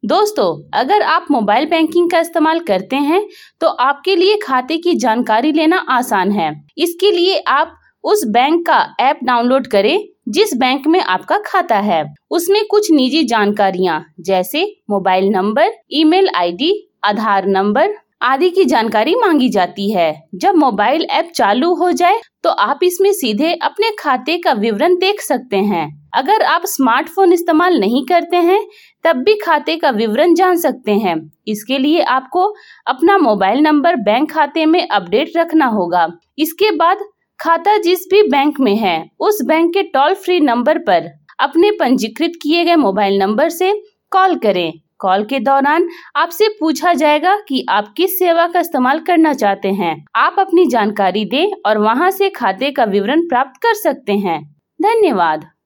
दोस्तों, अगर आप मोबाइल बैंकिंग का इस्तेमाल करते हैं तो आपके लिए खाते की जानकारी लेना आसान है। इसके लिए आप उस बैंक का ऐप डाउनलोड करें जिस बैंक में आपका खाता है। उसमें कुछ निजी जानकारियां जैसे mobile number, email ID, Aadhaar number आदि की जानकारी मांगी जाती है। जब मोबाइल ऐप चालू हो जाए तो आप इसमें सीधे अपने खाते का विवरण देख सकते हैं। अगर आप स्मार्टफोन इस्तेमाल नहीं करते हैं तब भी खाते का विवरण जान सकते हैं। इसके लिए आपको अपना मोबाइल नंबर बैंक खाते में अपडेट रखना होगा। इसके बाद खाता जिस भी बैंक में है उस बैंक के टोल फ्री नंबर पर अपने पंजीकृत किए गए मोबाइल नंबर से कॉल करें। कॉल के दौरान आपसे पूछा जाएगा कि आप किस सेवा का इस्तेमाल करना चाहते हैं। आप अपनी जानकारी दें और वहां से खाते का विवरण प्राप्त कर सकते हैं। धन्यवाद।